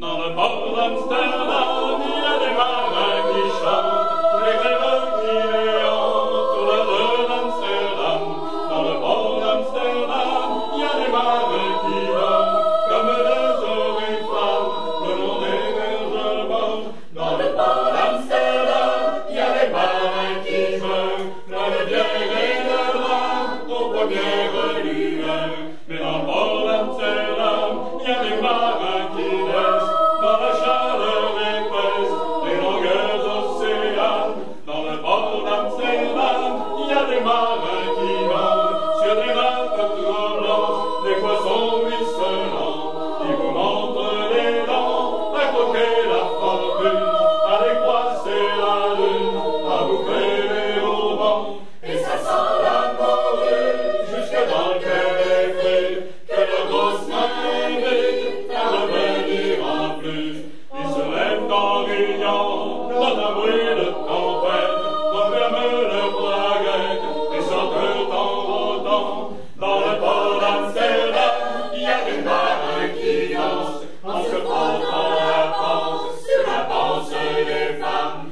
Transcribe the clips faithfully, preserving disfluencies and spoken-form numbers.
Dans le port d'Amsterdam, il y a des marins qui chantent, les rêves qui les hantent, tout le rue d'Amsterdam. Dans le port d'Amsterdam, il y a des marins qui dorment, comme des oriflammes, le long des berges bords. Dans le port d'Amsterdam, il y a des marins qui meurent, plein de bière et de rhum, aux premières lueurs. Mais dans le port d'Amsterdam, il y a des marins qui naissent dans la chaleur épaisse des longueurs océanes. Dans le port d'Amsterdam, il y a des marins qui vendent sur des nappes trop blanches des poissons ruisselants, qui vous montrent les dents, à croquer la fortune, à décroisser la lune, à bouffer les haubans. Et ça sent la morue jusque dans le cœur effrayé, que de grosses mains invitent à revenir en plus. Ils se lèvent en riant dans un bruit de tempête, referment leurs braguettes et sortent en rôdant. Dans le port d'Amsterdam, il y a des marins qui dansent en se frottant la panse sur la panse des femmes.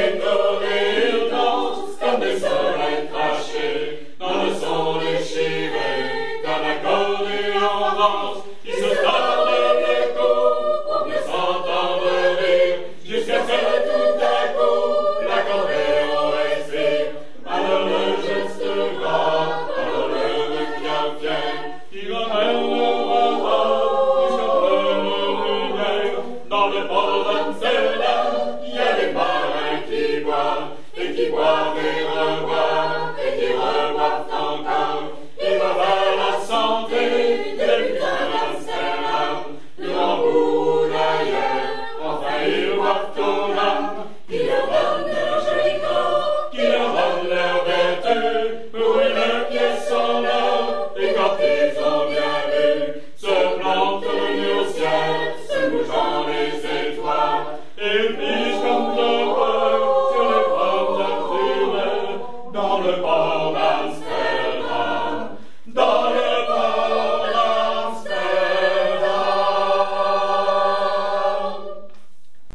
Pétorés, ils dansent comme des soleils crachés dans le son déchiré d'un accordéon rance. Ils se tordent le cou pour mieux s'entendre rire, jusqu'à ce que tout à coup l'accordéon expire. Alors le geste grand, alors le requiem fier, qui ramène le hasard jusqu'à pleine lumière. Dans le port d'Amsterdam, il y a des marins qui boivent, et qui boivent et reboivent, et qui reboivent encore. Ils boivent à la santé des putains d'Amsterdam, du Hambourg d'ailleurs. Enfin ils boivent aux âmes, qui leur donnent leur joli corps, qui leur donnent leur vertu, pour une pièce en or. Et quand ils ont bien bu, se plantent le nez au ciel, se bougeant les étoiles, et